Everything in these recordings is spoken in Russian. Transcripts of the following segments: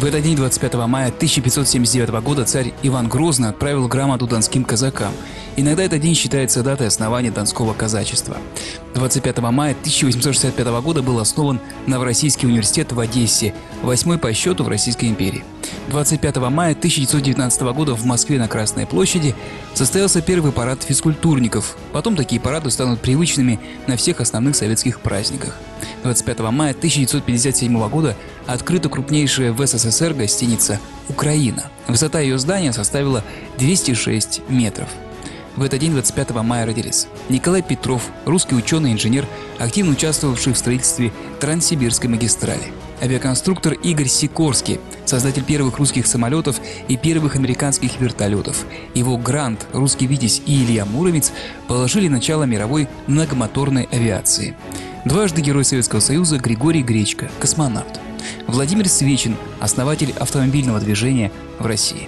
В этот день, 25 мая 1579 года, царь Иван Грозный отправил грамоту донским казакам. Иногда этот день считается датой основания донского казачества. 25 мая 1865 года был основан Новороссийский университет в Одессе, 8-й по счету в Российской империи. 25 мая 1919 года в Москве на Красной площади состоялся первый парад физкультурников. Потом такие парады станут привычными на всех основных советских праздниках. 25 мая 1957 года открыта крупнейшая в СССР гостиница «Украина». Высота ее здания составила 206 метров. В этот день, 25 мая, родились Николай Петров, русский ученый и инженер, активно участвовавший в строительстве Транссибирской магистрали. Авиаконструктор Игорь Сикорский, создатель первых русских самолетов и первых американских вертолетов. Его Грант, русский Витязь и Илья Муромец положили начало мировой многомоторной авиации. Дважды Герой Советского Союза Григорий Гречко, космонавт. Владимир Свечин, основатель автомобильного движения в России.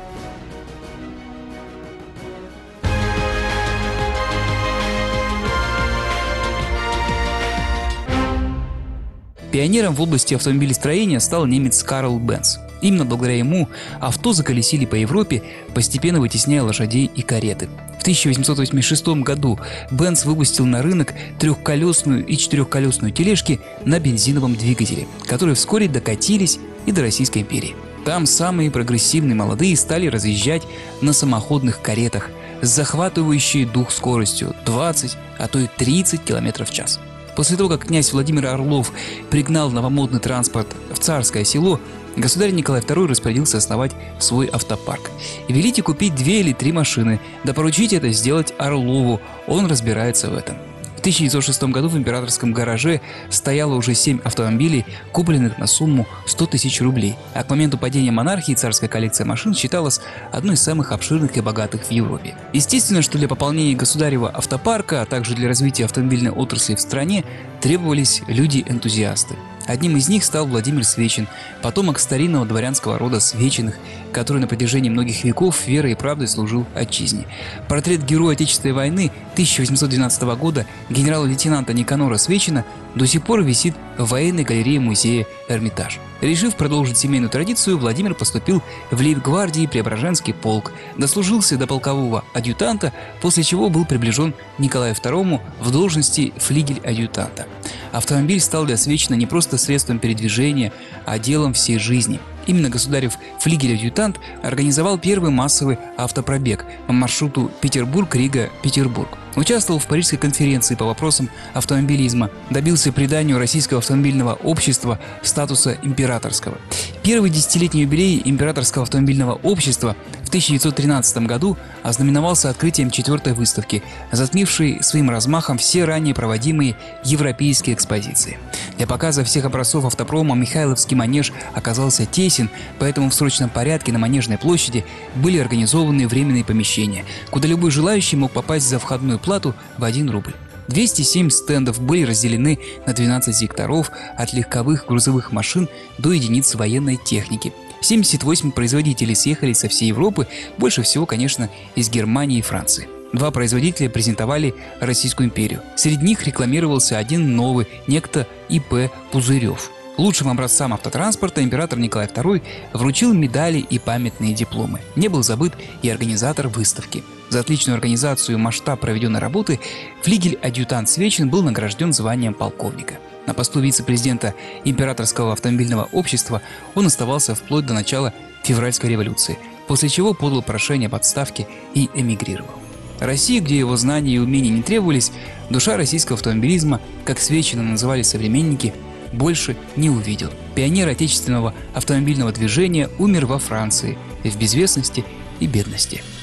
Пионером в области автомобилестроения стал немец Карл Бенц. Именно благодаря ему авто заколесили по Европе, постепенно вытесняя лошадей и кареты. В 1886 году Бенц выпустил на рынок трехколесную и четырехколесную тележки на бензиновом двигателе, которые вскоре докатились и до Российской империи. Там самые прогрессивные молодые стали разъезжать на самоходных каретах с захватывающей дух скоростью 20, а то и 30 км в час. После того, как князь Владимир Орлов пригнал новомодный транспорт в Царское Село, государь Николай II распорядился основать свой автопарк. Велите купить 2 или 3 машины, да поручите это сделать Орлову, он разбирается в этом. В 1906 году в императорском гараже стояло уже 7 автомобилей, купленных на сумму 100 тысяч рублей, а к моменту падения монархии царская коллекция машин считалась одной из самых обширных и богатых в Европе. Естественно, что для пополнения государева автопарка, а также для развития автомобильной отрасли в стране требовались люди-энтузиасты. Одним из них стал Владимир Свечин, потомок старинного дворянского рода Свечиных, который на протяжении многих веков верой и правдой служил отчизне. Портрет героя Отечественной войны 1812 года генерала-лейтенанта Никанора Свечина до сих пор висит в военной галерее музея Эрмитаж. Решив продолжить семейную традицию, Владимир поступил в лейб-гвардии Преображенский полк, дослужился до полкового адъютанта, после чего был приближен Николаю II в должности флигель-адъютанта. Автомобиль стал для Свечина не просто средством передвижения, а делом всей жизни. Именно государев флигель-адъютант организовал первый массовый автопробег по маршруту Петербург-Рига-Петербург. Участвовал в Парижской конференции по вопросам автомобилизма, добился приданию Российского автомобильного общества статуса императорского. Первый десятилетний юбилей Императорского автомобильного общества в 1913 году ознаменовался открытием 4-й выставки, затмившей своим размахом все ранее проводимые европейские экспозиции. Для показа всех образцов автопрома Михайловский манеж оказался тесен, поэтому в срочном порядке на Манежной площади были организованы временные помещения, куда любой желающий мог попасть за входную плату в 1 рубль. 207 стендов были разделены на 12 секторов, от легковых грузовых машин до единиц военной техники. 78 производителей съехались со всей Европы, больше всего, конечно, из Германии и Франции. 2 производителя презентовали Российскую империю. Среди них рекламировался один новый, некто И.П. Пузырев. Лучшим образцам автотранспорта император Николай II вручил медали и памятные дипломы. Не был забыт и организатор выставки. За отличную организацию и масштаб проведенной работы флигель-адъютант Свечин был награжден званием полковника. На посту вице-президента Императорского автомобильного общества он оставался вплоть до начала февральской революции, после чего подал прошение об отставке и эмигрировал. Россия, где его знания и умения не требовались, душа российского автомобилизма, как Свечина называли современники, больше не увидел. Пионер отечественного автомобильного движения умер во Франции в безвестности и бедности.